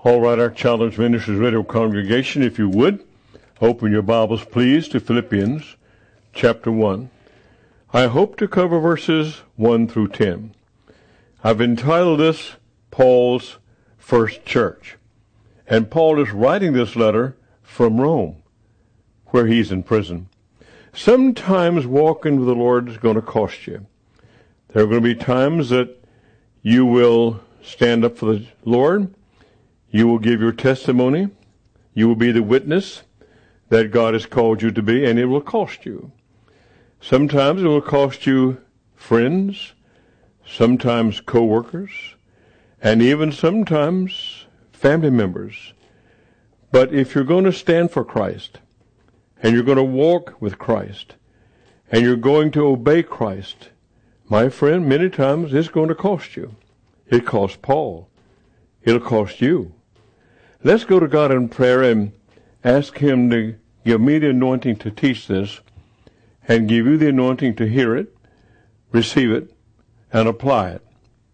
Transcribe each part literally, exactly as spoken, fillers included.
All right, our Challenge Ministries Radio congregation, if you would, open your Bibles, please, to Philippians chapter one. I hope to cover verses one through ten. I've entitled this Paul's First Church. And Paul is writing this letter from Rome, where he's in prison. Sometimes walking with the Lord is going to cost you. There are going to be times that you will stand up for the Lord. You will give your testimony. You will be the witness that God has called you to be, and it will cost you. Sometimes it will cost you friends, sometimes co-workers, and even sometimes family members. But if you're going to stand for Christ, and you're going to walk with Christ, and you're going to obey Christ, my friend, many times it's going to cost you. It cost Paul. It'll cost you. Let's go to God in prayer and ask Him to give me the anointing to teach this and give you the anointing to hear it, receive it, and apply it.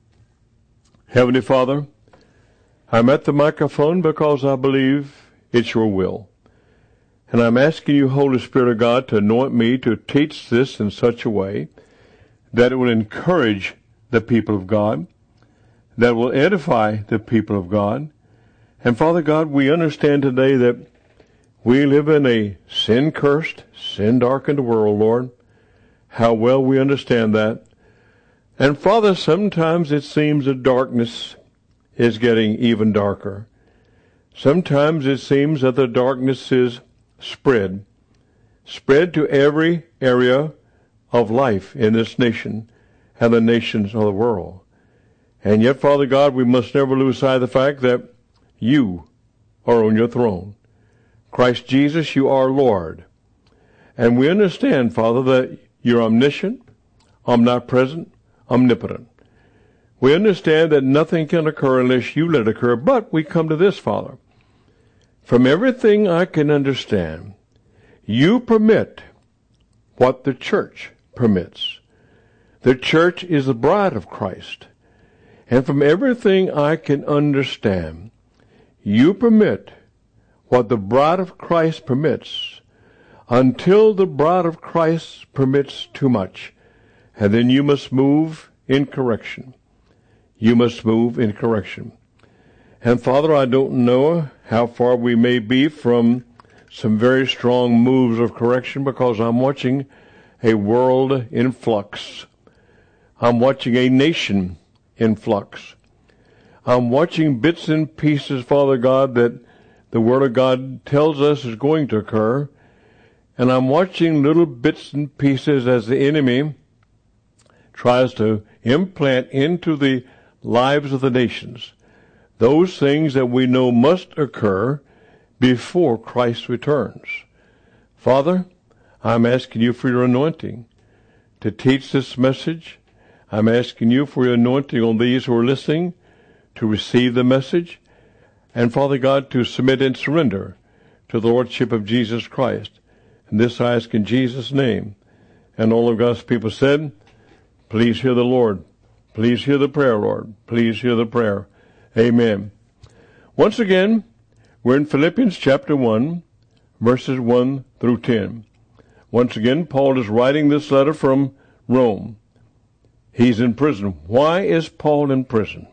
Heavenly Father, I'm at the microphone because I believe it's your will. And I'm asking you, Holy Spirit of God, to anoint me to teach this in such a way that it will encourage the people of God, that will edify the people of God. And Father God, we understand today that we live in a sin-cursed, sin-darkened world, Lord. How well we understand that. And Father, sometimes it seems the darkness is getting even darker. Sometimes it seems that the darkness is spread, spread to every area of life in this nation and the nations of the world. And yet, Father God, we must never lose sight of the fact that you are on your throne. Christ Jesus, you are Lord. And we understand, Father, that you're omniscient, omnipresent, omnipotent. We understand that nothing can occur unless you let it occur. But we come to this, Father. From everything I can understand, you permit what the church permits. The church is the bride of Christ. And from everything I can understand, you permit what the bride of Christ permits until the bride of Christ permits too much. And then you must move in correction. You must move in correction. And Father, I don't know how far we may be from some very strong moves of correction because I'm watching a world in flux. I'm watching a nation in flux. I'm watching bits and pieces, Father God, that the Word of God tells us is going to occur. And I'm watching little bits and pieces as the enemy tries to implant into the lives of the nations those things that we know must occur before Christ returns. Father, I'm asking you for your anointing to teach this message. I'm asking you for your anointing on these who are listening to receive the message. And Father God, to submit and surrender to the Lordship of Jesus Christ. And this I ask in Jesus' name. And all of God's people said, please hear the Lord. Please hear the prayer, Lord. Please hear the prayer. Amen. Once again, we're in Philippians chapter one, verses one through ten. Once again, Paul is writing this letter from Rome. He's in prison. Why is Paul in prison?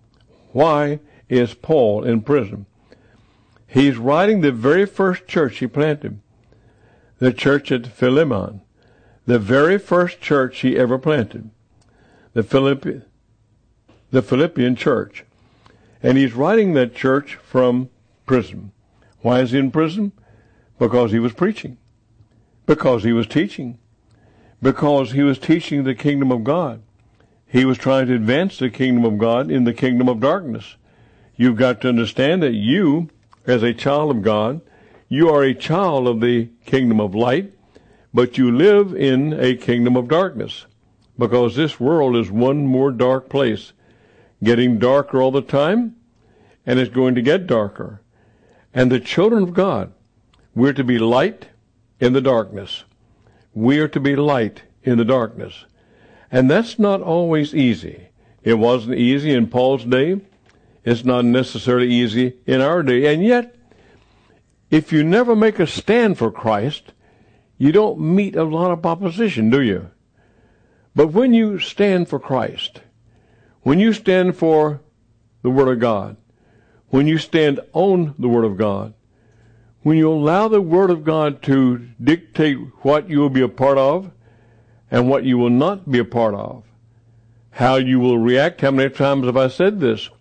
Why is Paul in prison? He's writing the very first church he planted, the church at Philemon, the very first church he ever planted, the Philippi, the Philippian church. And he's writing that church from prison. Why is he in prison? Because he was preaching. Because he was teaching. Because he was teaching the kingdom of God. He was trying to advance the kingdom of God in the kingdom of darkness. You've got to understand that you, as a child of God, you are a child of the kingdom of light, but you live in a kingdom of darkness. Because this world is one more dark place, getting darker all the time, and it's going to get darker. And the children of God, we're to be light in the darkness. We are to be light in the darkness. And that's not always easy. It wasn't easy in Paul's day. It's not necessarily easy in our day. And yet, if you never make a stand for Christ, you don't meet a lot of opposition, do you? But when you stand for Christ, when you stand for the Word of God, when you stand on the Word of God, when you allow the Word of God to dictate what you will be a part of and what you will not be a part of, how you will react, how many times have I said this?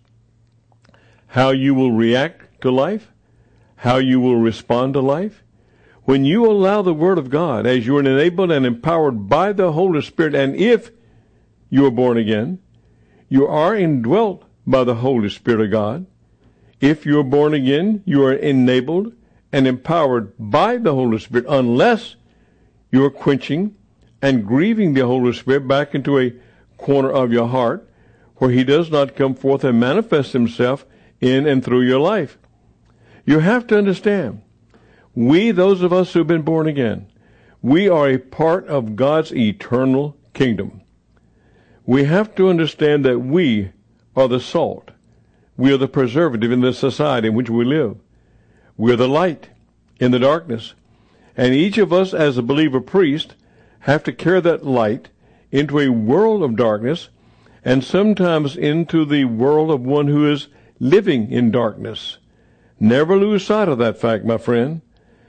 How you will react to life, how you will respond to life. When you allow the Word of God, as you are enabled and empowered by the Holy Spirit, and if you are born again, you are indwelt by the Holy Spirit of God. If you are born again, you are enabled and empowered by the Holy Spirit, unless you are quenching and grieving the Holy Spirit back into a corner of your heart where he does not come forth and manifest himself in and through your life. You have to understand, we, those of us who have been born again, we are a part of God's eternal kingdom. We have to understand that we are the salt. We are the preservative in the society in which we live. We are the light in the darkness. And each of us as a believer priest have to carry that light into a world of darkness, and sometimes into the world of one who is living in darkness. Never lose sight of that fact, my friend.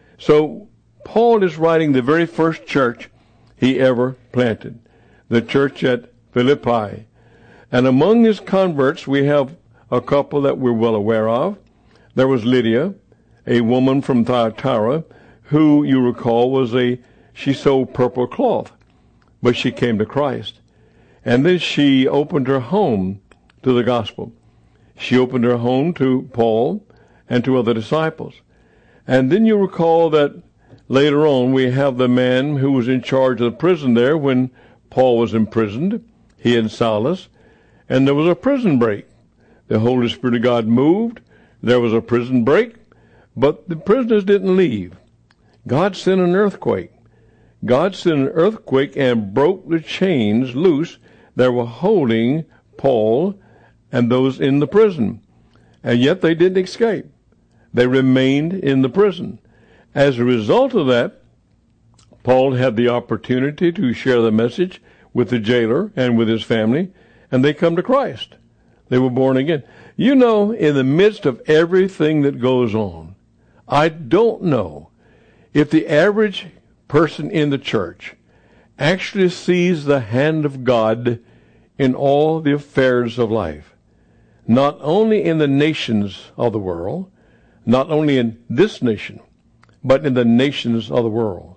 So Paul is writing the very first church he ever planted, the church at Philippi. And among his converts, we have a couple that we're well aware of. There was Lydia, a woman from Thyatira, who, you recall, was a, she sewed purple cloth, but she came to Christ. And then she opened her home to the gospel. She opened her home to Paul and to other disciples. And then you recall that later on we have the man who was in charge of the prison there when Paul was imprisoned, he and Silas, and there was a prison break. The Holy Spirit of God moved. There was a prison break, but the prisoners didn't leave. God sent an earthquake. God sent an earthquake and broke the chains loose that were holding Paul and those in the prison. And yet they didn't escape. They remained in the prison. As a result of that, Paul had the opportunity to share the message with the jailer and with his family, and they come to Christ. They were born again. You know, in the midst of everything that goes on, I don't know if the average person in the church actually sees the hand of God in all the affairs of life. Not only in the nations of the world, not only in this nation, but in the nations of the world.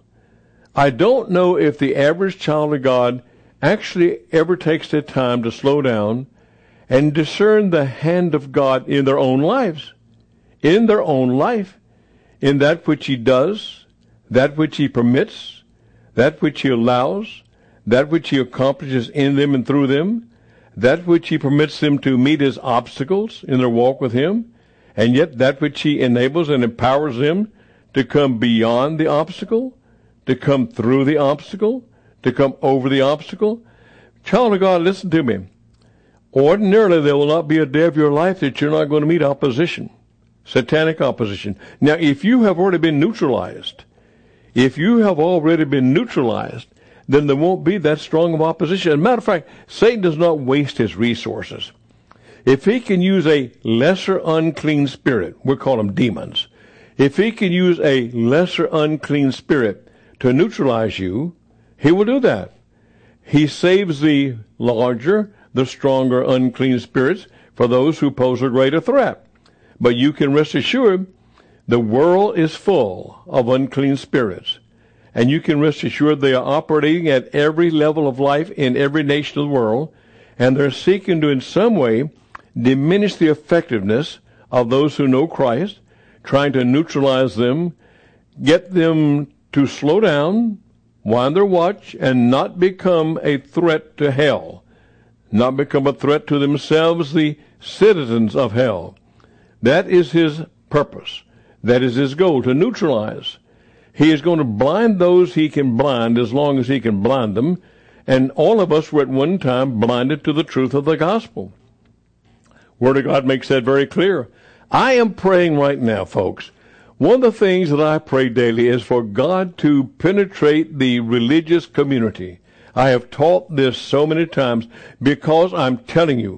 I don't know if the average child of God actually ever takes the time to slow down and discern the hand of God in their own lives, in their own life, in that which he does, that which he permits, that which he allows, that which he accomplishes in them and through them, that which he permits them to meet as obstacles in their walk with him, and yet that which he enables and empowers them to come beyond the obstacle, to come through the obstacle, to come over the obstacle. Child of God, listen to me. Ordinarily, there will not be a day of your life that you're not going to meet opposition, satanic opposition. Now, if you have already been neutralized, if you have already been neutralized, then there won't be that strong of opposition. As a matter of fact, Satan does not waste his resources. If he can use a lesser unclean spirit, we'll call them demons, if he can use a lesser unclean spirit to neutralize you, he will do that. He saves the larger, the stronger unclean spirits for those who pose a greater threat. But you can rest assured the world is full of unclean spirits. And you can rest assured they are operating at every level of life in every nation of the world, and they're seeking to in some way diminish the effectiveness of those who know Christ, trying to neutralize them, get them to slow down, wind their watch, and not become a threat to hell, not become a threat to themselves, the citizens of hell. That is his purpose. That is his goal, to neutralize. He is going to blind those he can blind as long as he can blind them, and all of us were at one time blinded to the truth of the gospel. Word of God makes that very clear. I am praying right now, folks. One of the things that I pray daily is for God to penetrate the religious community. I have taught this so many times because I'm telling you,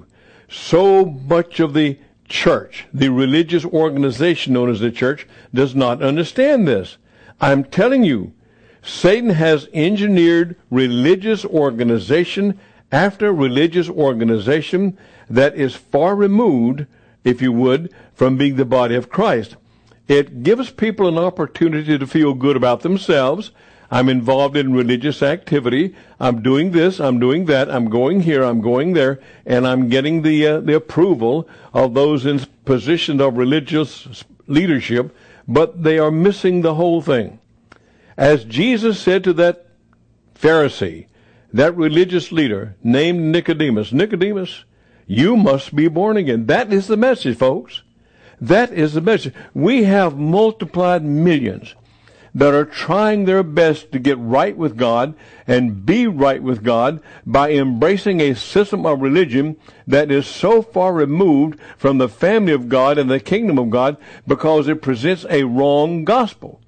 so much of the church, the religious organization known as the church, does not understand this. I'm telling you, Satan has engineered religious organization after religious organization that is far removed, if you would, from being the body of Christ. It gives people an opportunity to feel good about themselves. I'm involved in religious activity. I'm doing this, I'm doing that, I'm going here, I'm going there, and I'm getting the uh, the approval of those in positions of religious leadership, but they are missing the whole thing. As Jesus said to that Pharisee, that religious leader named Nicodemus, Nicodemus, you must be born again. That is the message, folks. That is the message. We have multiplied millions that are trying their best to get right with God and be right with God by embracing a system of religion that is so far removed from the family of God and the kingdom of God because it presents a wrong gospel.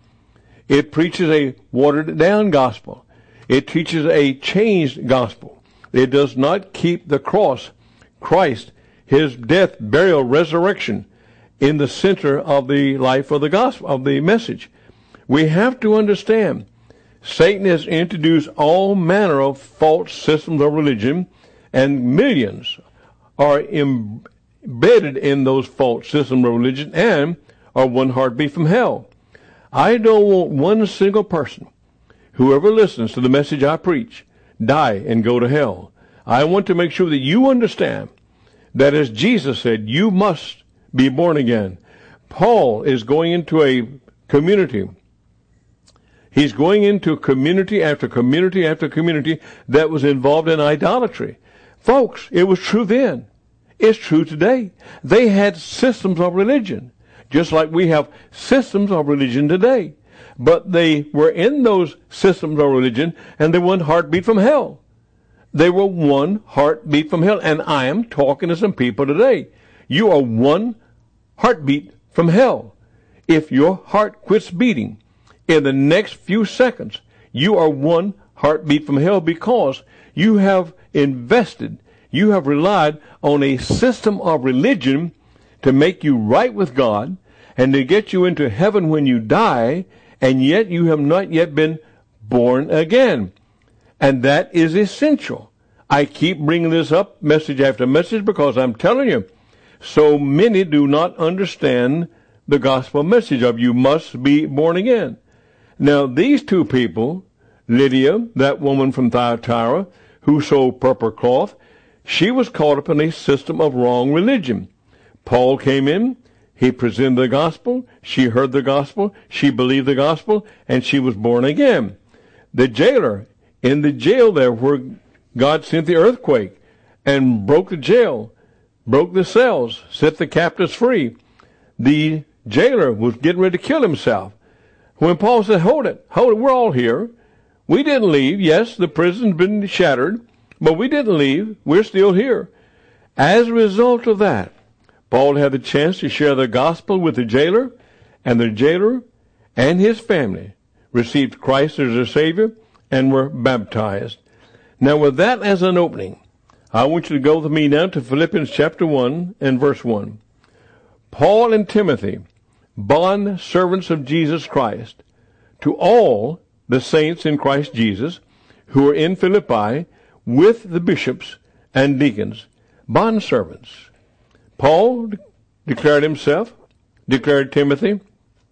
It preaches a watered-down gospel. It teaches a changed gospel. It does not keep the cross, Christ, his death, burial, resurrection, in the center of the life of the gospel, of the message. We have to understand, Satan has introduced all manner of false systems of religion, and millions are embedded in those false systems of religion and are one heartbeat from hell. I don't want one single person, whoever listens to the message I preach, die and go to hell. I want to make sure that you understand that, as Jesus said, you must be born again. Paul is going into a community. He's going into community after community after community that was involved in idolatry. Folks, it was true then. It's true today. They had systems of religion, just like we have systems of religion today. But they were in those systems of religion, and they were one heartbeat from hell. They were one heartbeat from hell. And I am talking to some people today. You are one heartbeat from hell. If your heart quits beating in the next few seconds, you are one heartbeat from hell because you have invested, you have relied on a system of religion to make you right with God and to get you into heaven when you die, and yet you have not yet been born again. And that is essential. I keep bringing this up message after message because I'm telling you, so many do not understand the gospel message of you must be born again. Now, these two people, Lydia, that woman from Thyatira, who sold purple cloth, she was caught up in a system of wrong religion. Paul came in, he presented the gospel, she heard the gospel, she believed the gospel, and she was born again. The jailer, in the jail there where God sent the earthquake and broke the jail, broke the cells, set the captives free, the jailer was getting ready to kill himself. When Paul said, hold it, hold it, we're all here. We didn't leave. Yes, the prison's been shattered, but we didn't leave. We're still here. As a result of that, Paul had the chance to share the gospel with the jailer, and the jailer and his family received Christ as their Savior and were baptized. Now, with that as an opening, I want you to go with me now to Philippians chapter one and verse one. Paul and Timothy, bond servants of Jesus Christ, to all the saints in Christ Jesus who are in Philippi with the bishops and deacons, bond servants. Paul declared himself, declared Timothy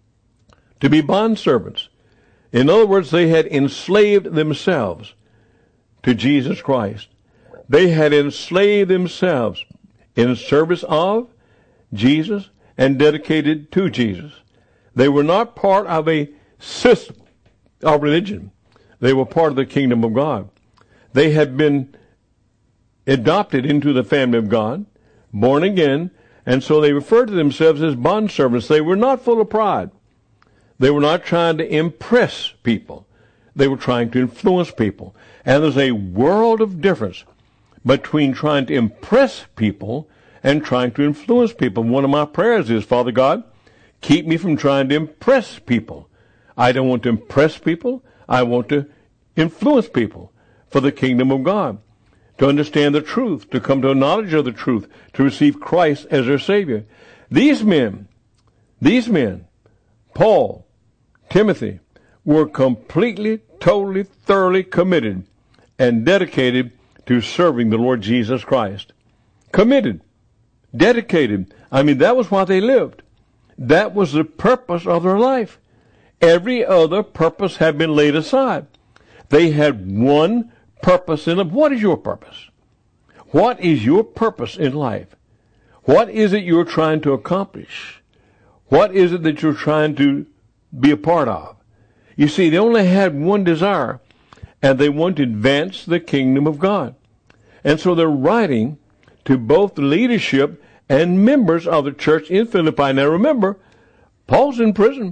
to be bond servants. In other words, they had enslaved themselves to Jesus Christ. They had enslaved themselves in service of Jesus and dedicated to Jesus. They were not part of a system of religion. They were part of the kingdom of God. They had been adopted into the family of God, born again, and so they referred to themselves as bondservants. They were not full of pride. They were not trying to impress people. They were trying to influence people. And there's a world of difference between trying to impress people and trying to influence people. One of my prayers is, Father God, keep me from trying to impress people. I don't want to impress people. I want to influence people for the kingdom of God, to understand the truth, to come to a knowledge of the truth, to receive Christ as their Savior. These men, these men, Paul, Timothy, were completely, totally, thoroughly committed and dedicated to serving the Lord Jesus Christ. Committed, dedicated. I mean, that was why they lived. That was the purpose of their life. Every other purpose had been laid aside. They had one purpose in life. What is your purpose? What is your purpose in life? What is it you're trying to accomplish? What is it that you're trying to be a part of? You see, they only had one desire, and they want to advance the kingdom of God. And so they're writing to both the leadership and members of the church in Philippi. Now remember, Paul's in prison.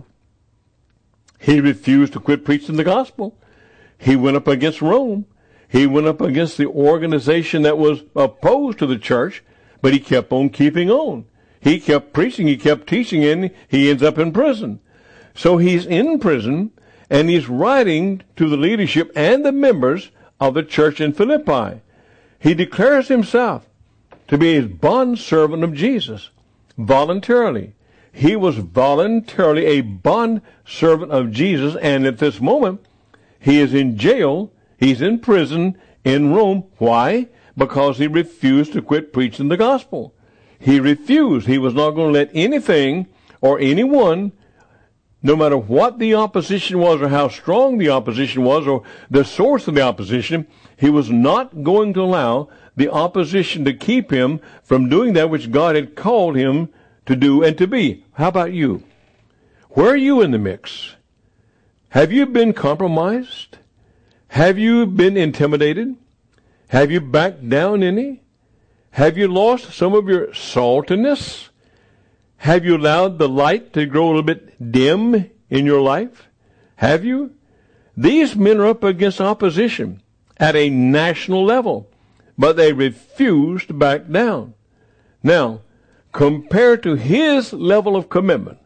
He refused to quit preaching the gospel. He went up against Rome. He went up against the organization that was opposed to the church, but he kept on keeping on. He kept preaching, he kept teaching, and he ends up in prison. So he's in prison, and he's writing to the leadership and the members of the church in Philippi. He declares himself to be a bondservant of Jesus, voluntarily. He was voluntarily a bondservant of Jesus, and at this moment, he is in jail, he's in prison in Rome. Why? Because he refused to quit preaching the gospel. He refused. He was not going to let anything or anyone, no matter what the opposition was or how strong the opposition was or the source of the opposition, he was not going to allow the opposition to keep him from doing that which God had called him to do and to be. How about you? Where are you in the mix? Have you been compromised? Have you been intimidated? Have you backed down any? Have you lost some of your saltiness? Have you allowed the light to grow a little bit dim in your life? Have you? These men are up against opposition at a national level, but they refuse to back down. Now, compared to his level of commitment,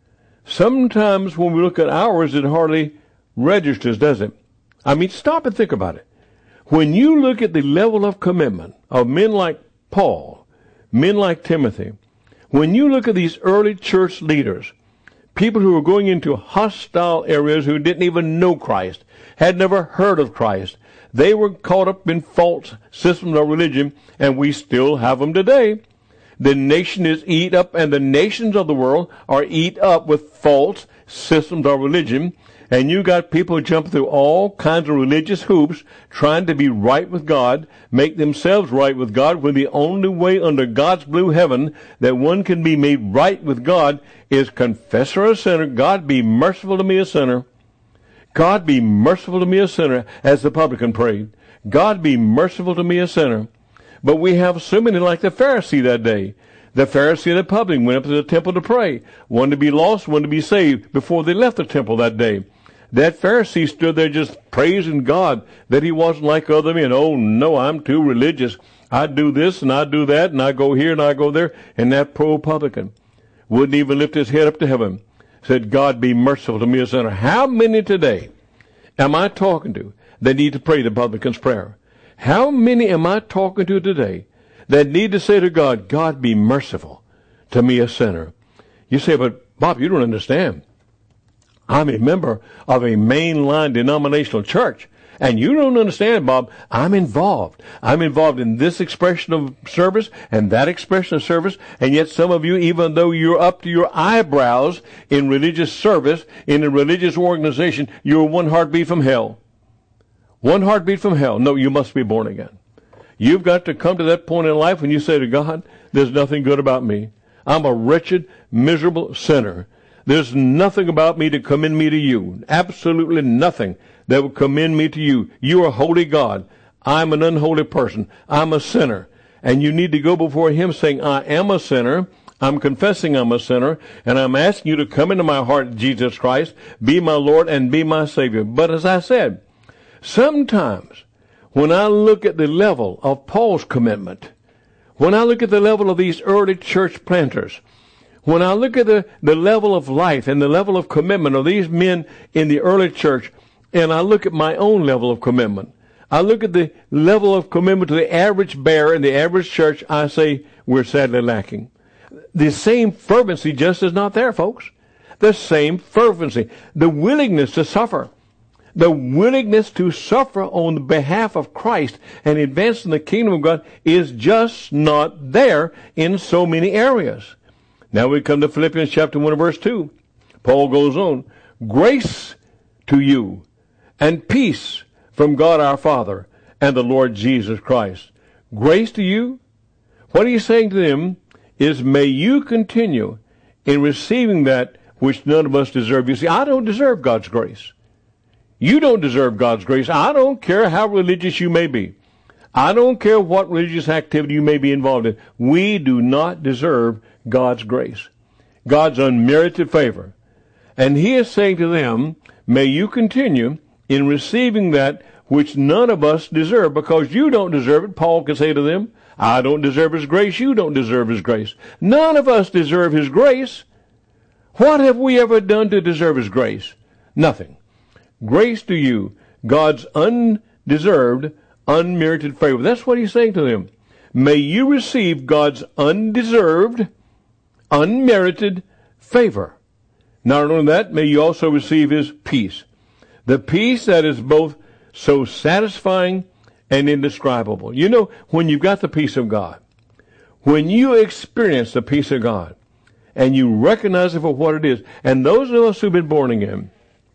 sometimes when we look at ours, it hardly registers, does it? I mean, stop and think about it. When you look at the level of commitment of men like Paul, men like Timothy, when you look at these early church leaders, people who were going into hostile areas who didn't even know Christ, had never heard of Christ, they were caught up in false systems of religion, and we still have them today. The nation is eat up, and the nations of the world are eat up with false systems of religion. And you got people jumping through all kinds of religious hoops, trying to be right with God, make themselves right with God, when the only way under God's blue heaven that one can be made right with God is confess her a sinner. God, be merciful to me, a sinner. God, be merciful to me, a sinner, as the publican prayed. God, be merciful to me, a sinner. But we have so many like the Pharisee that day. The Pharisee and the publican went up to the temple to pray. One to be lost, one to be saved, before they left the temple that day. That Pharisee stood there just praising God that he wasn't like other men. Oh, no, I'm too religious. I do this and I do that and I go here and I go there. And that poor publican wouldn't even lift his head up to heaven. Said, God, be merciful to me, a sinner. How many today am I talking to that need to pray the publican's prayer? How many am I talking to today that need to say to God, God, be merciful to me, a sinner? You say, but Bob, you don't understand. I'm a member of a mainline denominational church. And you don't understand, Bob, I'm involved. I'm involved in this expression of service and that expression of service. And yet some of you, even though you're up to your eyebrows in religious service, in a religious organization, you're one heartbeat from hell. One heartbeat from hell. No, you must be born again. You've got to come to that point in life when you say to God, there's nothing good about me. I'm a wretched, miserable sinner. There's nothing about me to commend me to you. Absolutely nothing that will commend me to you. You are holy God. I'm an unholy person. I'm a sinner. And you need to go before him saying, I am a sinner. I'm confessing I'm a sinner. And I'm asking you to come into my heart, Jesus Christ, be my Lord and be my Savior. But as I said, sometimes when I look at the level of Paul's commitment, When I look at the level of these early church planters, when I look at the, the level of life and the level of commitment of these men in the early church, and I look at my own level of commitment, I look at the level of commitment to the average bearer in the average church, I say we're sadly lacking. The same fervency just is not there, folks. The same fervency, the willingness to suffer, the willingness to suffer on the behalf of Christ and advance in the kingdom of God is just not there in so many areas. Now we come to Philippians chapter one and verse two. Paul goes on, grace to you and peace from God our Father and the Lord Jesus Christ. Grace to you. What he's saying to them is, may you continue in receiving that which none of us deserve. You see, I don't deserve God's grace. You don't deserve God's grace. I don't care how religious you may be. I don't care what religious activity you may be involved in. We do not deserve God's grace, God's unmerited favor. And he is saying to them, may you continue in receiving that which none of us deserve, because you don't deserve it. Paul can say to them, I don't deserve his grace. You don't deserve his grace. None of us deserve his grace. What have we ever done to deserve his grace? Nothing. Grace to you, God's undeserved, unmerited favor. That's what he's saying to them. May you receive God's undeserved, unmerited favor. Not only that, may you also receive his peace. The peace that is both so satisfying and indescribable. You know, when you've got the peace of God, when you experience the peace of God, and you recognize it for what it is, and those of us who've been born again,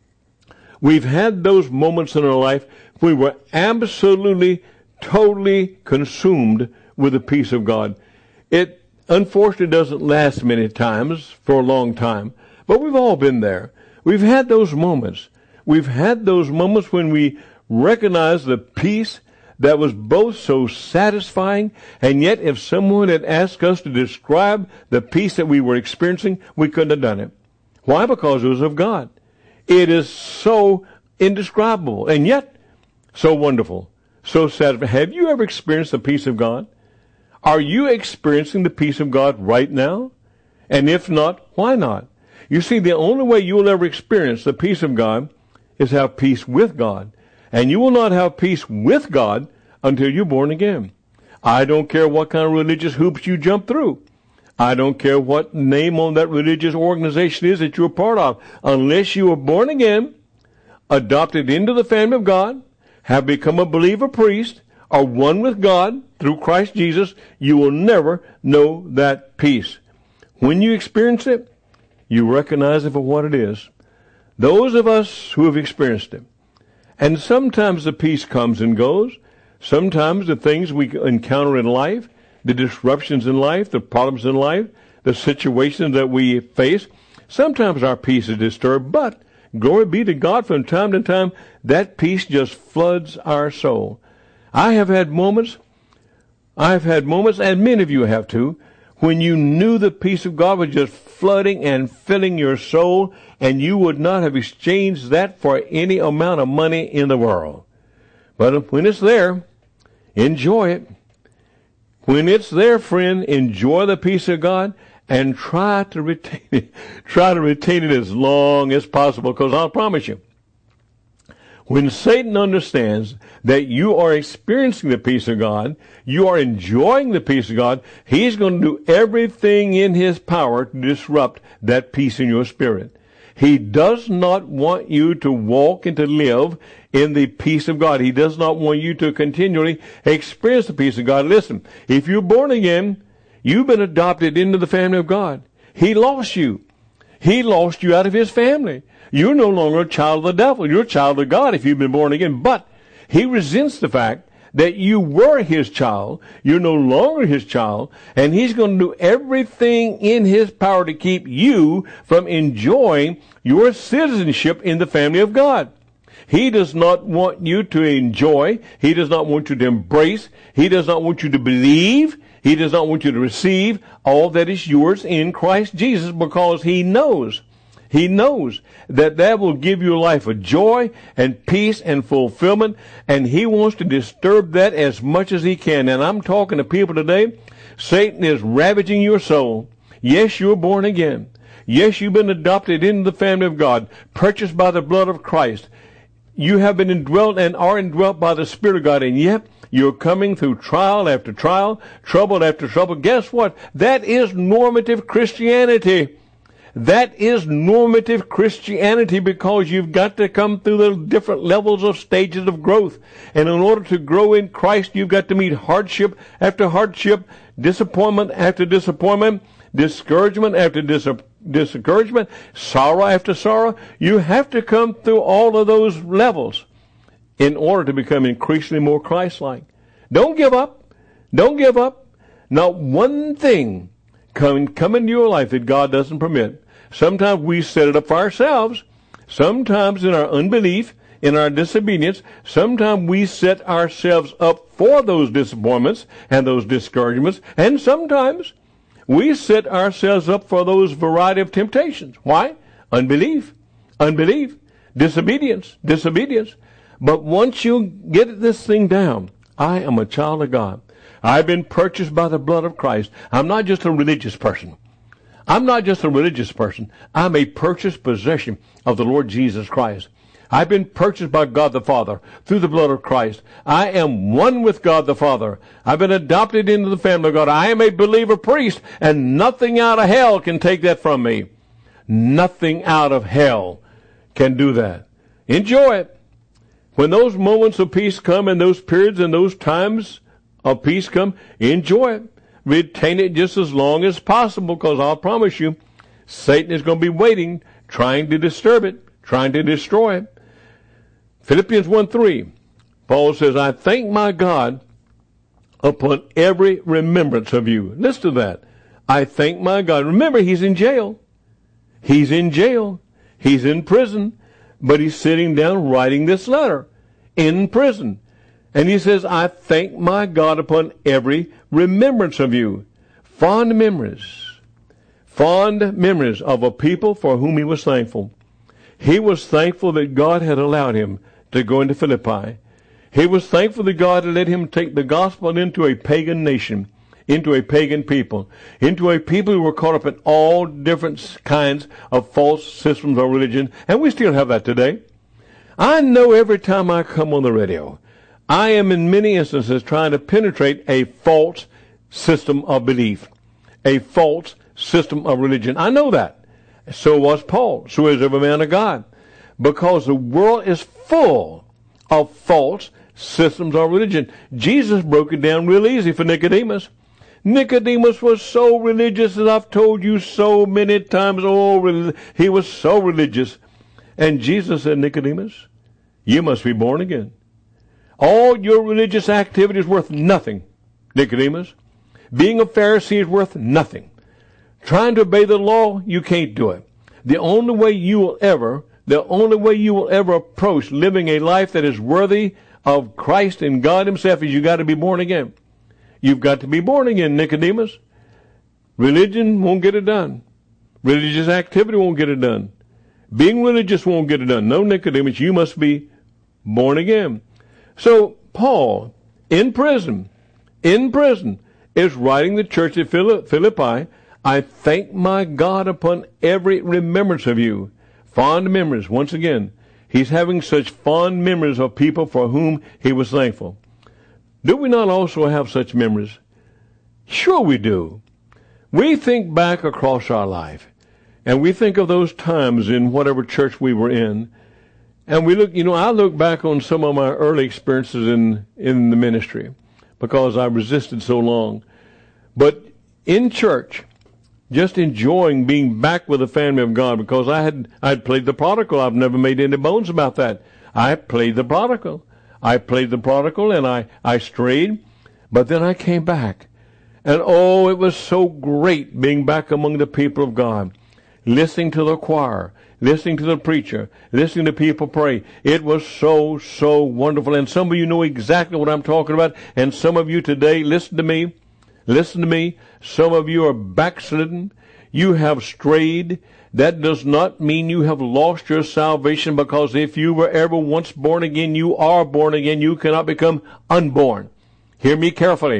we've had those moments in our life we were absolutely, totally consumed with the peace of God. It unfortunately doesn't last many times for a long time, but we've all been there. We've had those moments. We've had those moments when we recognize the peace that was both so satisfying, and yet if someone had asked us to describe the peace that we were experiencing, we couldn't have done it. Why? Because it was of God. It is so indescribable, and yet so wonderful, so satisfying. Have you ever experienced the peace of God? Are you experiencing the peace of God right now? And if not, why not? You see, the only way you will ever experience the peace of God is have peace with God. And you will not have peace with God until you're born again. I don't care what kind of religious hoops you jump through. I don't care what name on that religious organization is that you're a part of. Unless you are born again, adopted into the family of God, have become a believer priest, are one with God through Christ Jesus, you will never know that peace. When you experience it, you recognize it for what it is. Those of us who have experienced it, and sometimes the peace comes and goes. Sometimes the things we encounter in life, the disruptions in life, the problems in life, the situations that we face, sometimes our peace is disturbed, but glory be to God, from time to time, that peace just floods our soul. I have had moments, I've had moments, and many of you have too, when you knew the peace of God was just flooding and filling your soul, and you would not have exchanged that for any amount of money in the world. But when it's there, enjoy it. When it's there, friend, enjoy the peace of God and try to retain it. Try to retain it as long as possible, because I'll promise you, when Satan understands that you are experiencing the peace of God, you are enjoying the peace of God, he's going to do everything in his power to disrupt that peace in your spirit. He does not want you to walk and to live in the peace of God. He does not want you to continually experience the peace of God. Listen, if you're born again, you've been adopted into the family of God. He lost you. He lost you out of his family. You're no longer a child of the devil. You're a child of God if you've been born again. But he resents the fact that you were his child. You're no longer his child. And he's going to do everything in his power to keep you from enjoying your citizenship in the family of God. He does not want you to enjoy. He does not want you to embrace. He does not want you to believe. He does not want you to receive all that is yours in Christ Jesus, because he knows He knows that that will give you a life of joy and peace and fulfillment, and he wants to disturb that as much as he can. And I'm talking to people today, Satan is ravaging your soul. Yes, you're born again. Yes, you've been adopted into the family of God, purchased by the blood of Christ. You have been indwelt and are indwelt by the Spirit of God, and yet you're coming through trial after trial, trouble after trouble. Guess what? That is normative Christianity. That is normative Christianity, because you've got to come through the different levels of stages of growth. And in order to grow in Christ, you've got to meet hardship after hardship, disappointment after disappointment, discouragement after dis- discouragement, sorrow after sorrow. You have to come through all of those levels in order to become increasingly more Christ-like. Don't give up. Don't give up. Not one thing come, come into your life that God doesn't permit. Sometimes we set it up for ourselves. Sometimes in our unbelief, in our disobedience, sometimes we set ourselves up for those disappointments and those discouragements. And sometimes we set ourselves up for those variety of temptations. Why? Unbelief, unbelief, disobedience, disobedience. But once you get this thing down, I am a child of God. I've been purchased by the blood of Christ. I'm not just a religious person. I'm not just a religious person. I'm a purchased possession of the Lord Jesus Christ. I've been purchased by God the Father through the blood of Christ. I am one with God the Father. I've been adopted into the family of God. I am a believer priest, and nothing out of hell can take that from me. Nothing out of hell can do that. Enjoy it. When those moments of peace come, and those periods and those times of peace come, enjoy it. Retain it just as long as possible, because I'll promise you, Satan is going to be waiting, trying to disturb it, trying to destroy it. Philippians one three, Paul says, I thank my God upon every remembrance of you. Listen to that. I thank my God. Remember, he's in jail. He's in jail. He's in prison. But he's sitting down writing this letter in prison. And he says, I thank my God upon every remembrance of you. Fond memories. Fond memories of a people for whom he was thankful. He was thankful that God had allowed him to go into Philippi. He was thankful that God had let him take the gospel into a pagan nation, into a pagan people, into a people who were caught up in all different kinds of false systems of religion. And we still have that today. I know every time I come on the radio, I am in many instances trying to penetrate a false system of belief, a false system of religion. I know that. So was Paul. So is every man of God. Because the world is full of false systems of religion. Jesus broke it down real easy for Nicodemus. Nicodemus was so religious, as I've told you so many times. Oh, he was so religious. And Jesus said, Nicodemus, you must be born again. All your religious activity is worth nothing, Nicodemus. Being a Pharisee is worth nothing. Trying to obey the law, you can't do it. The only way you will ever, the only way you will ever approach living a life that is worthy of Christ and God himself is you got to be born again. You've got to be born again, Nicodemus. Religion won't get it done. Religious activity won't get it done. Being religious won't get it done. No, Nicodemus, you must be born again. So Paul, in prison, in prison, is writing the church at Philippi, I thank my God upon every remembrance of you. Fond memories, once again. He's having such fond memories of people for whom he was thankful. Do we not also have such memories? Sure we do. We think back across our life, and we think of those times in whatever church we were in, and we look, you know, I look back on some of my early experiences in, in the ministry because I resisted so long. But in church, just enjoying being back with the family of God, because I had I had played the prodigal. I've never made any bones about that. I played the prodigal. I played the prodigal, and I, I strayed, but then I came back. And oh, it was so great being back among the people of God, listening to the choir, listening to the preacher, listening to people pray. It was so, so wonderful. And some of you know exactly what I'm talking about. And some of you today, listen to me. Listen to me. Some of you are backslidden. You have strayed. That does not mean you have lost your salvation, because if you were ever once born again, you are born again. You cannot become unborn. Hear me carefully.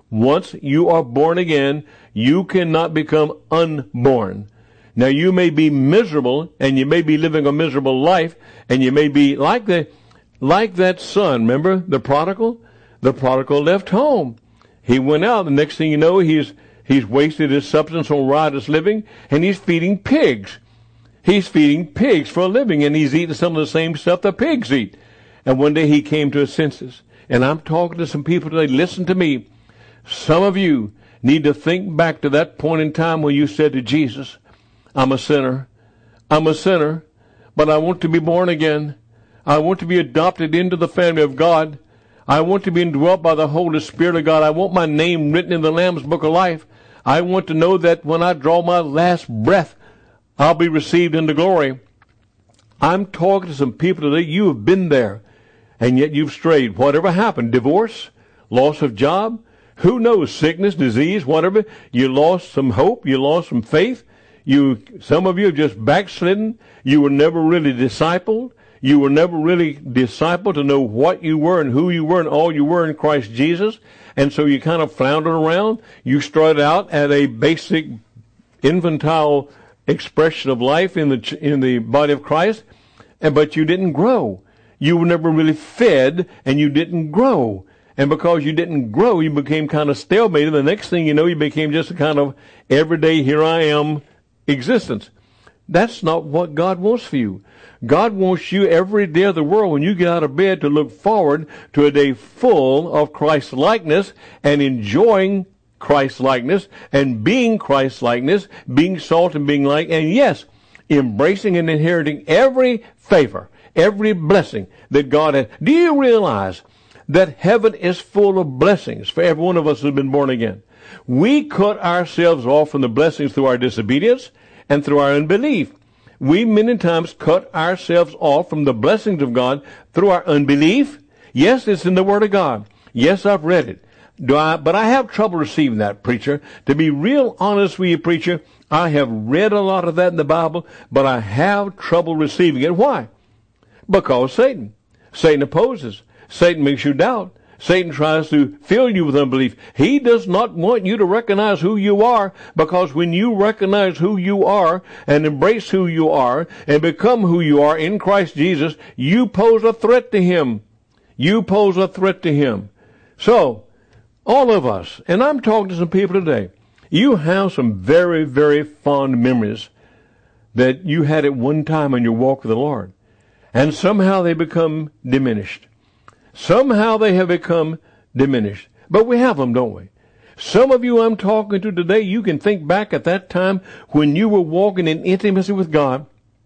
Once you are born again, you cannot become unborn. Now, you may be miserable, and you may be living a miserable life, and you may be like the, like that son. Remember the prodigal? The prodigal left home. He went out. The next thing you know, he's, he's wasted his substance on riotous living, and he's feeding pigs. He's feeding pigs for a living, and he's eating some of the same stuff the pigs eat. And one day he came to his senses. And I'm talking to some people today. Listen to me. Some of you need to think back to that point in time when you said to Jesus, I'm a sinner. I'm a sinner, but I want to be born again. I want to be adopted into the family of God. I want to be indwelt by the Holy Spirit of God. I want my name written in the Lamb's Book of Life. I want to know that when I draw my last breath, I'll be received into glory. I'm talking to some people today. You have been there, and yet you've strayed. Whatever happened, divorce, loss of job, who knows, sickness, disease, whatever. You lost some hope. You lost some faith. You, some of you have just backslidden. You were never really discipled. You were never really discipled to know what you were and who you were and all you were in Christ Jesus. And so you kind of floundered around. You started out at a basic infantile expression of life in the in the body of Christ, and but you didn't grow. You were never really fed, and you didn't grow. And because you didn't grow, you became kind of stalemated. The next thing you know, you became just a kind of everyday, here I am existence. That's not what God wants for you. God wants you every day of the world when you get out of bed to look forward to a day full of Christ's likeness and enjoying Christ's likeness and being Christ's likeness, being salt and being light, and yes, embracing and inheriting every favor, every blessing that God has. Do you realize that heaven is full of blessings for every one of us who's been born again? We cut ourselves off from the blessings through our disobedience and through our unbelief. We many times cut ourselves off from the blessings of God through our unbelief. Yes, it's in the Word of God. Yes, I've read it. Do I? But I have trouble receiving that, preacher. To be real honest with you, preacher, I have read a lot of that in the Bible, but I have trouble receiving it. Why? Because Satan. Satan opposes. Satan makes you doubt. Satan tries to fill you with unbelief. He does not want you to recognize who you are, because when you recognize who you are and embrace who you are and become who you are in Christ Jesus, you pose a threat to him. You pose a threat to him. So, all of us, and I'm talking to some people today, you have some very, very fond memories that you had at one time in your walk with the Lord. And somehow they become diminished. Somehow they have become diminished. But we have them, don't we? Some of you I'm talking to today, you can think back at that time when you were walking in intimacy with God.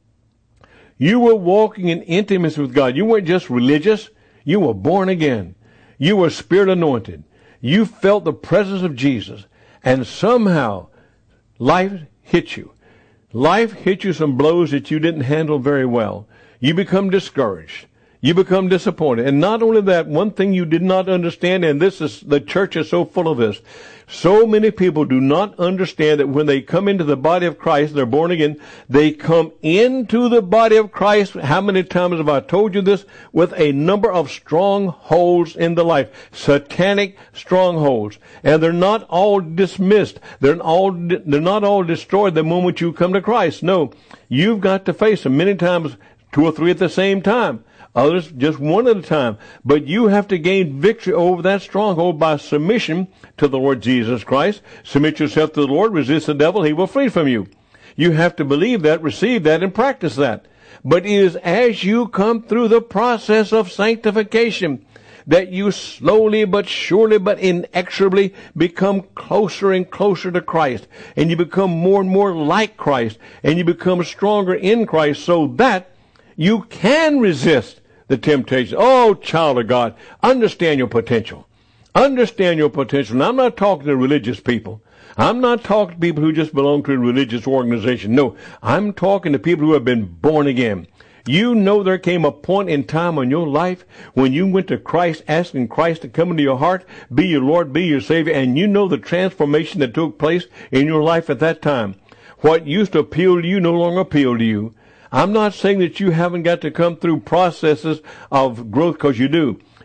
You were walking in intimacy with God. You weren't just religious. You were born again. You were Spirit anointed. You felt the presence of Jesus. And somehow life hit you. Life hit you some blows that you didn't handle very well. You become discouraged. You become disappointed. And not only that, one thing you did not understand, and this is, the church is so full of this. So many people do not understand that when they come into the body of Christ, they're born again, they come into the body of Christ. How many times have I told you this? With a number of strongholds in the life. Satanic strongholds. And they're not all dismissed. They're all, they're not all destroyed the moment you come to Christ. No. You've got to face them many times, two or three at the same time. Others just one at a time. But you have to gain victory over that stronghold by submission to the Lord Jesus Christ. Submit yourself to the Lord. Resist the devil. He will flee from you. You have to believe that, receive that, and practice that. But it is as you come through the process of sanctification that you slowly but surely but inexorably become closer and closer to Christ. And you become more and more like Christ. And you become stronger in Christ, so that you can resist the temptation. Oh, child of God, understand your potential. Understand your potential. Now, I'm not talking to religious people. I'm not talking to people who just belong to a religious organization. No, I'm talking to people who have been born again. You know there came a point in time in your life when you went to Christ, asking Christ to come into your heart, be your Lord, be your Savior, and you know the transformation that took place in your life at that time. What used to appeal to you no longer appeal to you. I'm not saying that you haven't got to come through processes of growth, because you do.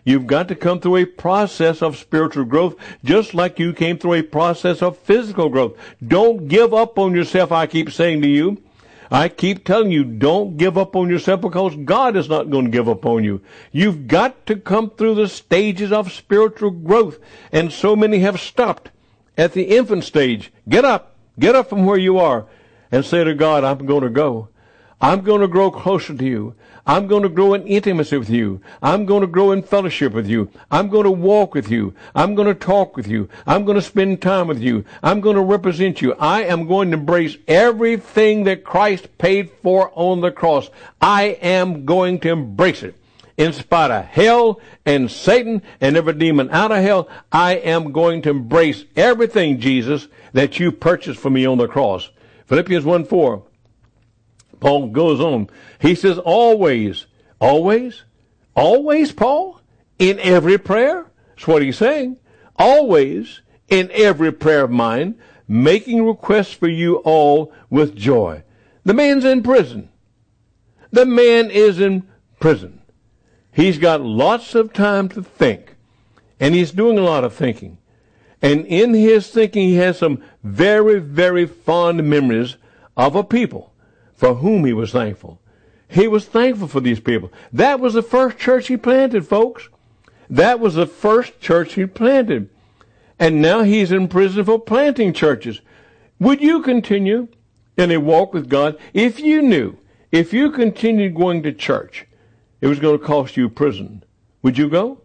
You've got to come through a process of spiritual growth, just like you came through a process of physical growth. Don't give up on yourself, I keep saying to you. I keep telling you, don't give up on yourself, because God is not going to give up on you. You've got to come through the stages of spiritual growth, and so many have stopped at the infant stage. Get up. Get up from where you are and say to God, I'm going to go. I'm going to grow closer to you. I'm going to grow in intimacy with you. I'm going to grow in fellowship with you. I'm going to walk with you. I'm going to talk with you. I'm going to spend time with you. I'm going to represent you. I am going to embrace everything that Christ paid for on the cross. I am going to embrace it. In spite of hell and Satan and every demon out of hell, I am going to embrace everything, Jesus, that you purchased for me on the cross. Philippians one four. Paul goes on. He says, always, always, always, Paul, in every prayer. That's what he's saying. Always, in every prayer of mine, making requests for you all with joy. The man's in prison. The man is in prison. He's got lots of time to think, and he's doing a lot of thinking. And in his thinking, he has some very, very fond memories of a people for whom he was thankful. He was thankful for these people. That was the first church he planted, folks. That was the first church he planted. And now he's in prison for planting churches. Would you continue in a walk with God if you knew, if you continued going to church, it was going to cost you prison? Would you go?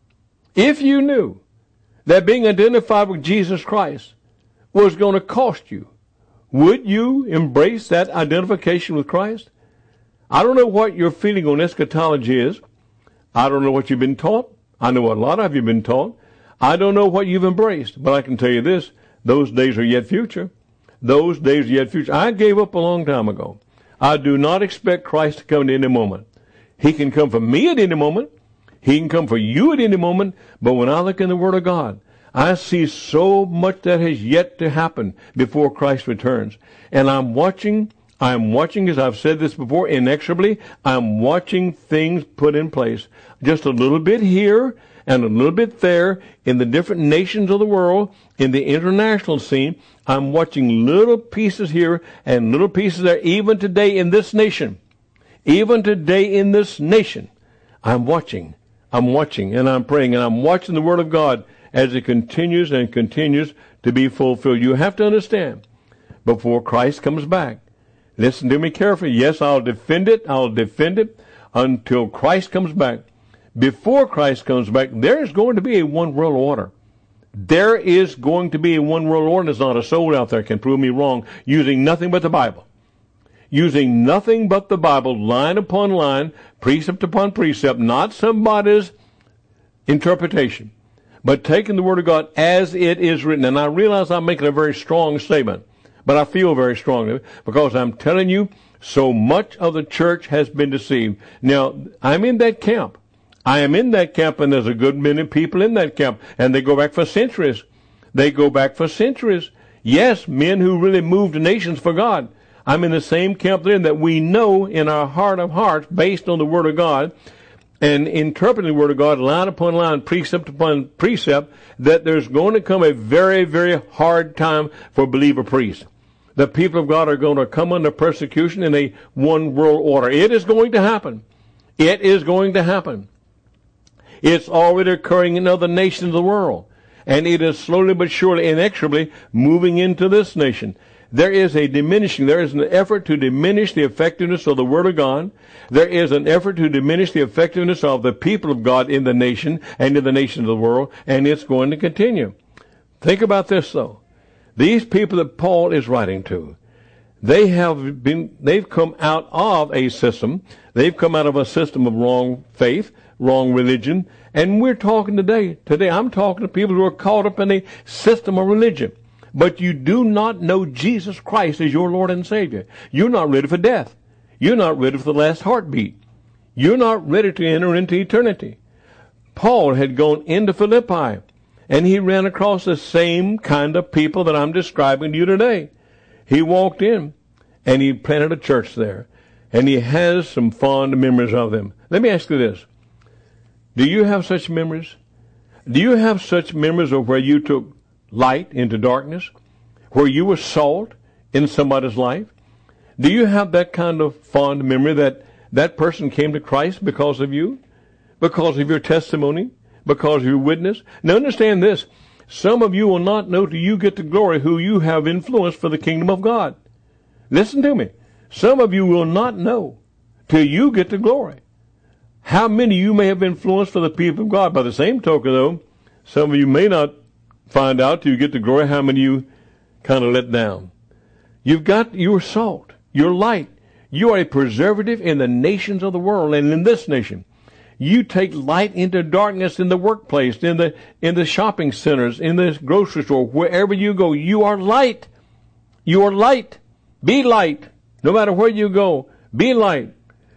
If you knew that being identified with Jesus Christ was going to cost you, would you embrace that identification with Christ? I don't know what your feeling on eschatology is. I don't know what you've been taught. I know a lot of you have been taught. I don't know what you've embraced, but I can tell you this, those days are yet future. Those days are yet future. I gave up a long time ago. I do not expect Christ to come at any moment. He can come for me at any moment. He can come for you at any moment. But when I look in the Word of God, I see so much that has yet to happen before Christ returns. And I'm watching, I'm watching, as I've said this before, inexorably, I'm watching things put in place. Just a little bit here and a little bit there in the different nations of the world, in the international scene. I'm watching little pieces here and little pieces there, even today in this nation. Even today in this nation, I'm watching, I'm watching, and I'm praying, and I'm watching the Word of God as it continues and continues to be fulfilled. You have to understand, before Christ comes back, listen to me carefully. Yes, I'll defend it. I'll defend it until Christ comes back. Before Christ comes back, there is going to be a one world order. There is going to be a one world order. There's not a soul out there can prove me wrong using nothing but the Bible. Using nothing but the Bible, line upon line, precept upon precept, not somebody's interpretation, but taking the Word of God as it is written. And I realize I'm making a very strong statement, but I feel very strongly because I'm telling you, so much of the church has been deceived. Now, I'm in that camp. I am in that camp, and there's a good many people in that camp, and they go back for centuries. They go back for centuries. Yes, men who really moved nations for God. I'm in the same camp there that we know in our heart of hearts, based on the Word of God, and interpreting the Word of God line upon line, precept upon precept, that there's going to come a very, very hard time for believer priests. The people of God are going to come under persecution in a one world order. It is going to happen. It is going to happen. It's already occurring in other nations of the world. And it is slowly but surely, inexorably moving into this nation. There is a diminishing, there is an effort to diminish the effectiveness of the Word of God. There is an effort to diminish the effectiveness of the people of God in the nation and in the nations of the world, and it's going to continue. Think about this, though. These people that Paul is writing to, they have been, they've come out of a system, they've come out of a system of wrong faith, wrong religion, and we're talking today, today I'm talking to people who are caught up in a system of religion. But you do not know Jesus Christ as your Lord and Savior. You're not ready for death. You're not ready for the last heartbeat. You're not ready to enter into eternity. Paul had gone into Philippi, and he ran across the same kind of people that I'm describing to you today. He walked in, and he planted a church there, and he has some fond memories of them. Let me ask you this. Do you have such memories? Do you have such memories of where you took light into darkness? Where you were salt in somebody's life? Do you have that kind of fond memory that that person came to Christ because of you? Because of your testimony? Because of your witness? Now understand this. Some of you will not know till you get to glory who you have influenced for the kingdom of God. Listen to me. Some of you will not know till you get to glory how many you may have influenced for the people of God. By the same token, though, some of you may not find out till you get to glory how many you kind of let down. You've got your salt, your light. You are a preservative in the nations of the world and in this nation. You take light into darkness in the workplace, in the in the shopping centers, in the grocery store, wherever you go. You are light. You are light. Be light. No matter where you go, be light.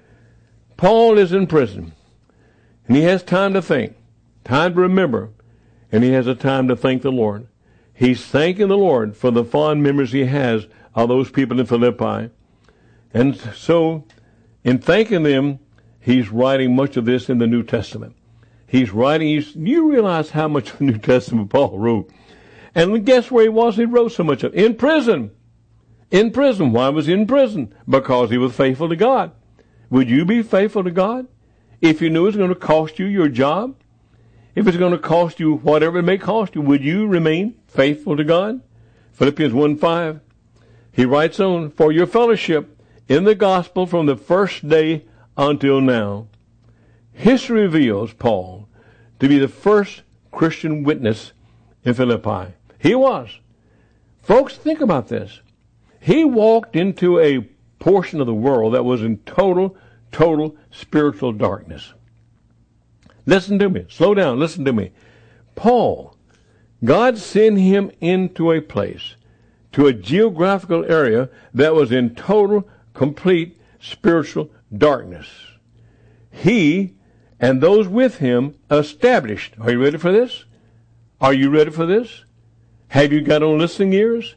Paul is in prison, and he has time to think, time to remember, and he has a time to thank the Lord. He's thanking the Lord for the fond memories he has of those people in Philippi. And so, in thanking them, he's writing much of this in the New Testament. He's writing, he's, you realize how much of the New Testament Paul wrote. And guess where he was? He wrote so much of it. In prison. In prison. Why was he in prison? Because he was faithful to God. Would you be faithful to God if you knew it's going to cost you your job? If it's going to cost you whatever it may cost you, would you remain faithful to God? Philippians one five, he writes on, for your fellowship in the gospel from the first day until now. History reveals Paul to be the first Christian witness in Philippi. He was. Folks, think about this. He walked into a portion of the world that was in total, total spiritual darkness. Listen to me. Slow down. Listen to me. Paul, God sent him into a place, to a geographical area that was in total, complete spiritual darkness. He and those with him established. Are you ready for this? Are you ready for this? Have you got on listening ears?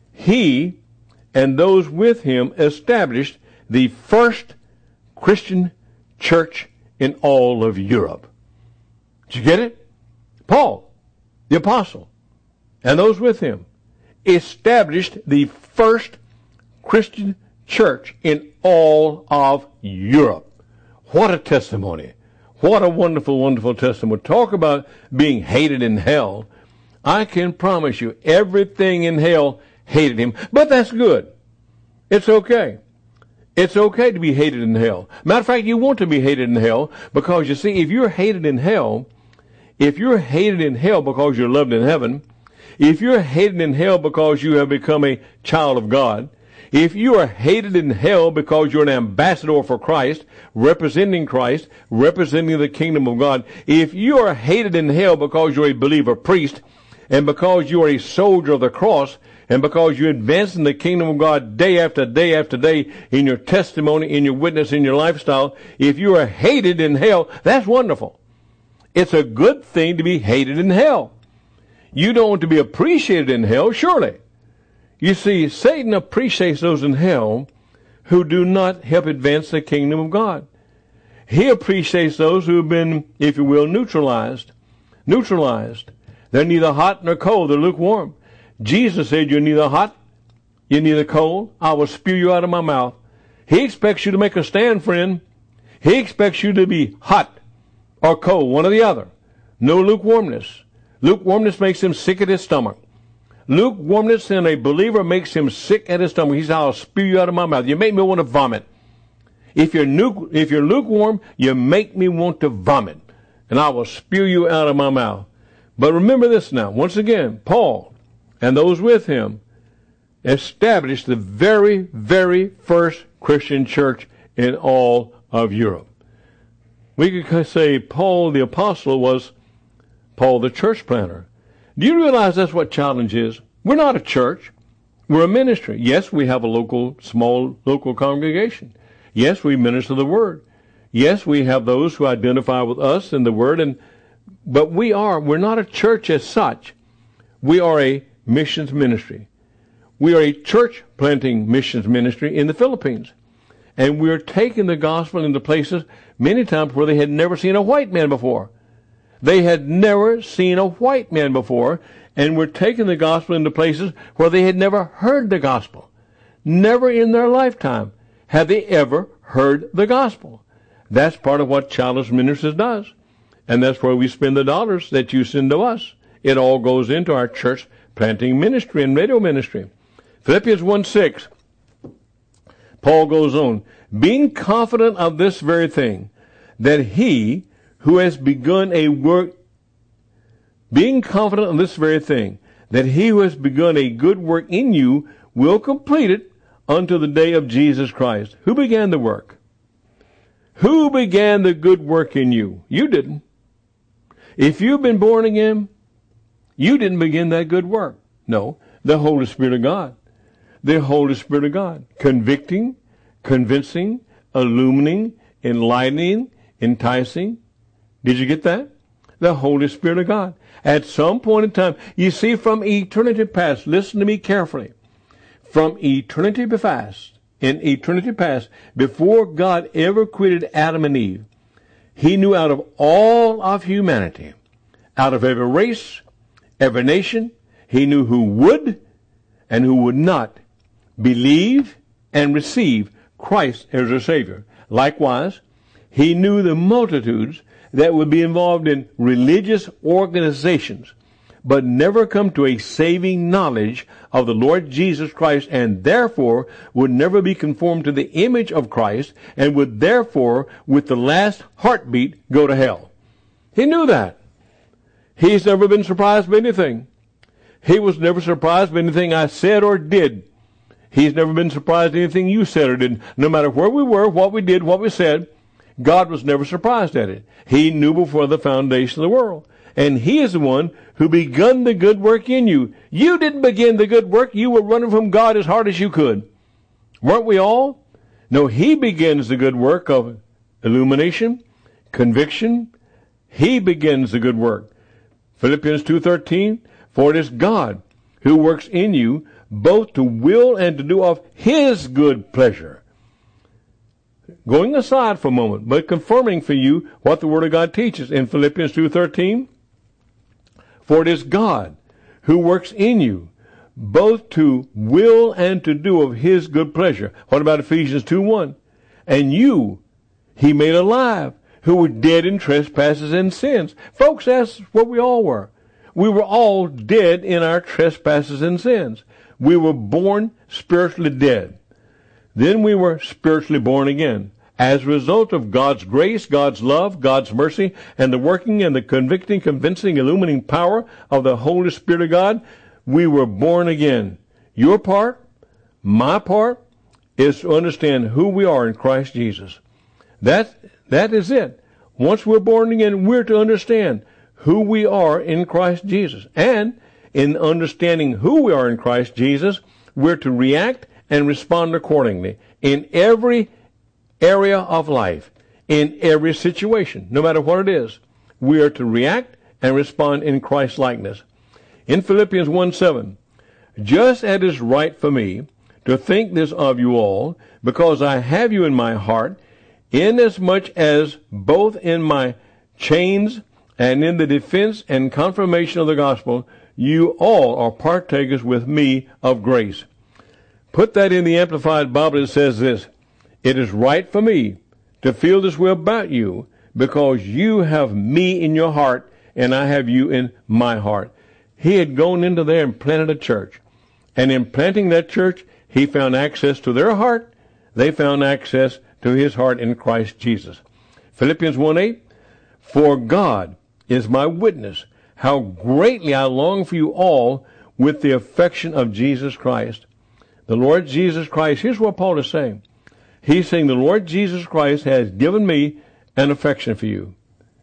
He and those with him established the first Christian church in all of Europe. Did you get it? Paul, the apostle, and those with him established the first Christian church in all of Europe. What a testimony. What a wonderful, wonderful testimony. Talk about being hated in hell. I can promise you everything in hell hated him. But that's good. It's okay. It's okay to be hated in hell. Matter of fact, you want to be hated in hell because, you see, if you're hated in hell, if you're hated in hell because you're loved in heaven, if you're hated in hell because you have become a child of God, if you are hated in hell because you're an ambassador for Christ, representing Christ, representing the kingdom of God, if you are hated in hell because you're a believer priest, and because you are a soldier of the cross, and because you advance in the kingdom of God day after day after day in your testimony, in your witness, in your lifestyle, if you are hated in hell, that's wonderful. It's a good thing to be hated in hell. You don't want to be appreciated in hell, surely. You see, Satan appreciates those in hell who do not help advance the kingdom of God. He appreciates those who have been, if you will, neutralized. Neutralized. They're neither hot nor cold. They're lukewarm. Jesus said, you're neither hot, you're neither cold. I will spew you out of my mouth. He expects you to make a stand, friend. He expects you to be hot or cold, one or the other. No lukewarmness. Lukewarmness makes him sick at his stomach. Lukewarmness in a believer makes him sick at his stomach. He says, I'll spew you out of my mouth. You make me want to vomit. If you're, nu- if you're lukewarm, you make me want to vomit. And I will spew you out of my mouth. But remember this now. Once again, Paul and those with him established the very, very first Christian church in all of Europe. We could say Paul the apostle was Paul the church planter. Do you realize that's what challenge is? We're not a church. We're a ministry. Yes, we have a local, small local congregation. Yes, we minister the word. Yes, we have those who identify with us in the word, and but we are, we're not a church as such. We are a missions ministry. We are a church planting missions ministry in the Philippines. And we're taking the gospel into places many times where they had never seen a white man before. They had never seen a white man before, and were taking the gospel into places where they had never heard the gospel. Never in their lifetime had they ever heard the gospel. That's part of what Childless Ministries does. And that's where we spend the dollars that you send to us. It all goes into our church planting ministry and radio ministry. Philippians one six, Paul goes on, being confident of this very thing, that he who has begun a work, being confident of this very thing, that he who has begun a good work in you will complete it unto the day of Jesus Christ. Who began the work? Who began the good work in you? You didn't. If you've been born again, you didn't begin that good work. No, the Holy Spirit of God. The Holy Spirit of God. Convicting, convincing, illumining, enlightening, enticing. Did you get that? The Holy Spirit of God. At some point in time, you see, from eternity past, listen to me carefully. From eternity past, in eternity past, before God ever created Adam and Eve, he knew out of all of humanity, out of every race, every nation, he knew who would and who would not believe and receive Christ as their Savior. Likewise, he knew the multitudes that would be involved in religious organizations, but never come to a saving knowledge of the Lord Jesus Christ, and therefore would never be conformed to the image of Christ, and would therefore, with the last heartbeat, go to hell. He knew that. He's never been surprised by anything. He was never surprised by anything I said or did. He's never been surprised at anything you said or did. No matter where we were, what we did, what we said, God was never surprised at it. He knew before the foundation of the world. And he is the one who begun the good work in you. You didn't begin the good work. You were running from God as hard as you could. Weren't we all? No, he begins the good work of illumination, conviction. He begins the good work. Philippians two thirteen, for it is God who works in you both to will and to do of his good pleasure. Going aside for a moment, but confirming for you what the Word of God teaches in Philippians two thirteen, for it is God who works in you both to will and to do of his good pleasure. What about Ephesians two one? And you he made alive, who were dead in trespasses and sins. Folks, that's what we all were. We were all dead in our trespasses and sins. We were born spiritually dead. Then we were spiritually born again. As a result of God's grace, God's love, God's mercy, and the working and the convicting, convincing, illuminating power of the Holy Spirit of God, we were born again. Your part, my part, is to understand who we are in Christ Jesus. That, that is it. Once we're born again, we're to understand who we are in Christ Jesus. And in understanding who we are in Christ Jesus, we're to react and respond accordingly in every area of life, in every situation, no matter what it is. We are to react and respond in Christ's likeness. In Philippians one seven, just as it is right for me to think this of you all, because I have you in my heart, inasmuch as both in my chains and in the defense and confirmation of the gospel, you all are partakers with me of grace. Put that in the Amplified Bible. It says this: it is right for me to feel this way about you because you have me in your heart and I have you in my heart. He had gone into there and planted a church. And in planting that church, he found access to their heart. They found access to his heart in Christ Jesus. Philippians one eight, for God is my witness, how greatly I long for you all with the affection of Jesus Christ. The Lord Jesus Christ, here's what Paul is saying. He's saying the Lord Jesus Christ has given me an affection for you.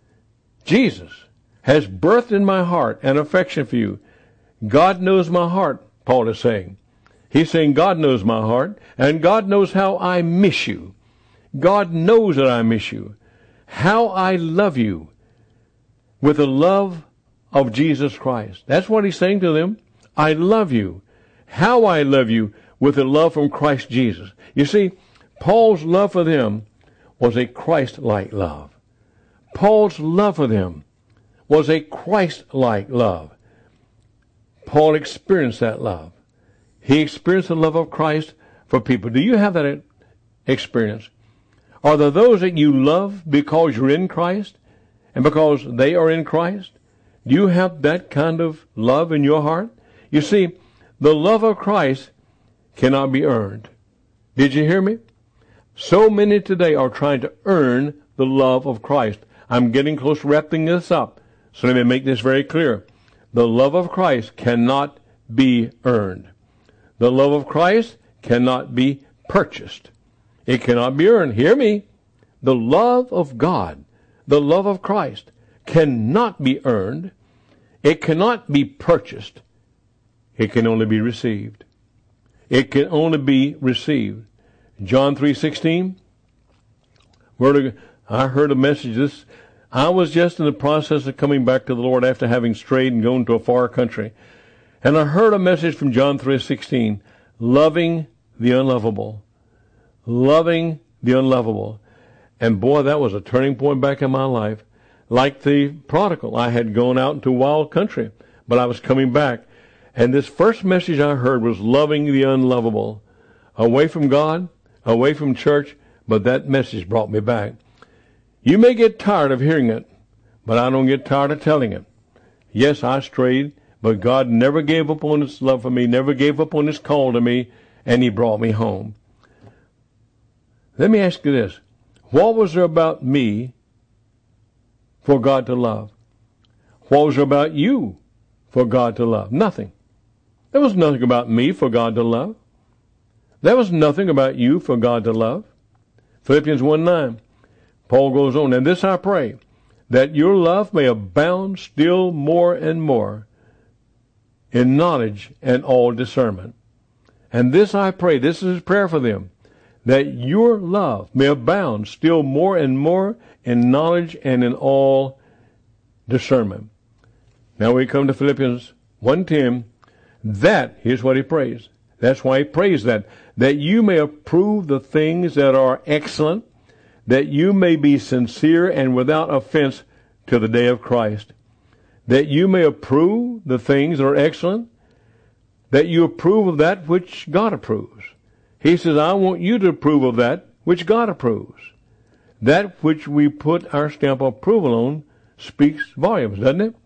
Jesus has birthed in my heart an affection for you. God knows my heart, Paul is saying. He's saying God knows my heart, and God knows how I miss you. God knows that I miss you. How I love you with the love of Jesus Christ. That's what he's saying to them. I love you. How I love you with the love from Christ Jesus. You see, Paul's love for them was a Christ-like love. Paul's love for them was a Christ-like love. Paul experienced that love. He experienced the love of Christ for people. Do you have that experience? Are there those that you love because you're in Christ and because they are in Christ? Do you have that kind of love in your heart? You see, the love of Christ cannot be earned. Did you hear me? So many today are trying to earn the love of Christ. I'm getting close to wrapping this up, so let me make this very clear. The love of Christ cannot be earned. The love of Christ cannot be purchased. It cannot be earned. Hear me. The love of God, the love of Christ, cannot be earned. It cannot be purchased. It can only be received. It can only be received. John three sixteen. I heard a message. This I was just in the process of coming back to the Lord after having strayed and gone to a far country. And I heard a message from John three sixteen, loving the unlovable. Loving the unlovable. And boy, that was a turning point back in my life. Like the prodigal, I had gone out into wild country, but I was coming back. And this first message I heard was loving the unlovable. Away from God, away from church, but that message brought me back. You may get tired of hearing it, but I don't get tired of telling it. Yes, I strayed, but God never gave up on His love for me, never gave up on His call to me, and He brought me home. Let me ask you this. What was there about me for God to love? What was there about you for God to love? Nothing. There was nothing about me for God to love. There was nothing about you for God to love. Philippians one nine. Paul goes on, and this I pray, that your love may abound still more and more in knowledge and all discernment. And this I pray, this is his prayer for them, that your love may abound still more and more in knowledge and in all discernment. Now we come to Philippians one ten. That, here's what he prays. That's why he prays that. That you may approve the things that are excellent, that you may be sincere and without offense to the day of Christ. That you may approve the things that are excellent, that you approve of that which God approves. He says, I want you to approve of that which God approves. That which we put our stamp of approval on speaks volumes, doesn't it?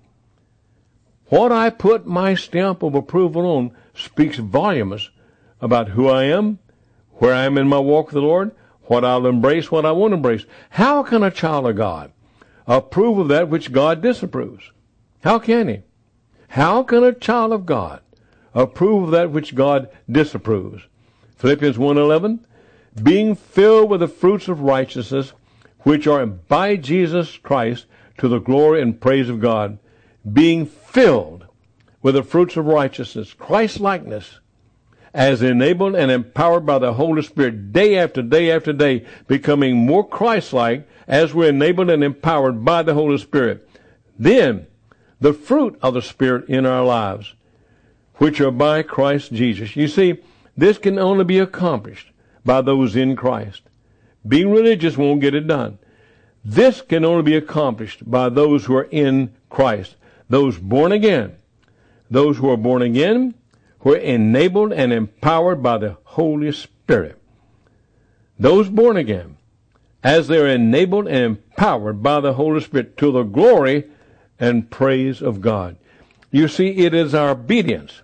What I put my stamp of approval on speaks volumes about who I am, where I am in my walk with the Lord, what I'll embrace, what I won't embrace. How can a child of God approve of that which God disapproves? How can he? How can a child of God approve of that which God disapproves? Philippians one eleven, being filled with the fruits of righteousness, which are by Jesus Christ to the glory and praise of God. Being filled with the fruits of righteousness, Christ-likeness, as enabled and empowered by the Holy Spirit day after day after day, becoming more Christ-like as we're enabled and empowered by the Holy Spirit. Then, the fruit of the Spirit in our lives, which are by Christ Jesus. You see, this can only be accomplished by those in Christ. Being religious won't get it done. This can only be accomplished by those who are in Christ. Those born again. Those who are born again, who are enabled and empowered by the Holy Spirit. Those born again, as they are enabled and empowered by the Holy Spirit to the glory and praise of God. You see, it is our obedience.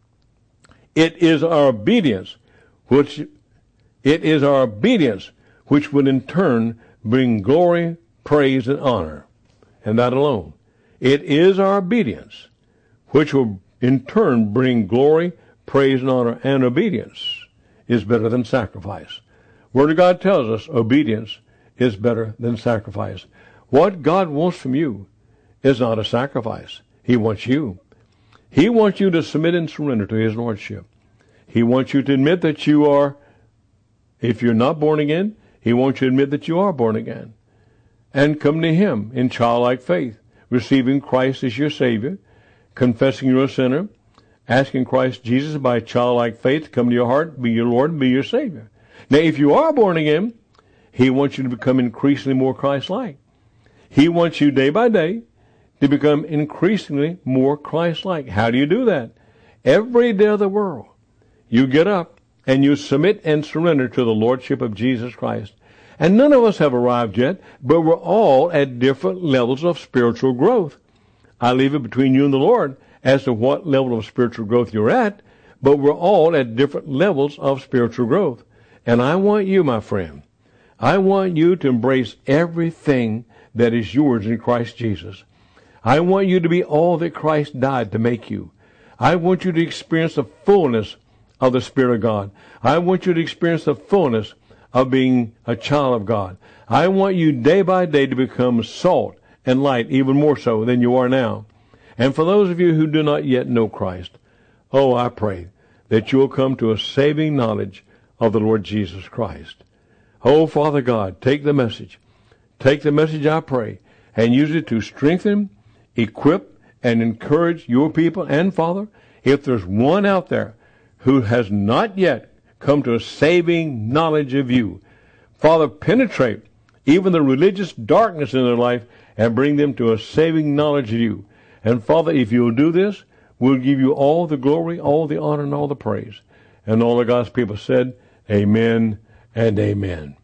It is our obedience which it is our obedience which would in turn bring glory, praise, and honor. And that alone. It is our obedience which will in turn bring glory, praise, and honor. And obedience is better than sacrifice. Word of God tells us obedience is better than sacrifice. What God wants from you is not a sacrifice. He wants you. He wants you to submit and surrender to His Lordship. He wants you to admit that you are, if you're not born again, He wants you to admit that you are born again. And come to Him in childlike faith, receiving Christ as your Savior, confessing you're a sinner, asking Christ Jesus by childlike faith to come to your heart, be your Lord, and be your Savior. Now, if you are born again, He wants you to become increasingly more Christ-like. He wants you day by day to become increasingly more Christ-like. How do you do that? Every day of the world, you get up and you submit and surrender to the Lordship of Jesus Christ. And none of us have arrived yet, but we're all at different levels of spiritual growth. I leave it between you and the Lord as to what level of spiritual growth you're at, but we're all at different levels of spiritual growth. And I want you, my friend, I want you to embrace everything that is yours in Christ Jesus. I want you to be all that Christ died to make you. I want you to experience the fullness of the Spirit of God. I want you to experience the fullness of being a child of God. I want you day by day to become salt and light, even more so than you are now. And for those of you who do not yet know Christ, oh, I pray that you will come to a saving knowledge of the Lord Jesus Christ. Oh, Father God, take the message. Take the message, I pray, and use it to strengthen, equip, and encourage your people. And, Father, if there's one out there who has not yet come to a saving knowledge of you, Father, penetrate even the religious darkness in their life and bring them to a saving knowledge of you. And, Father, if you'll do this, we'll give you all the glory, all the honor, and all the praise. And all of God's people said, amen and amen.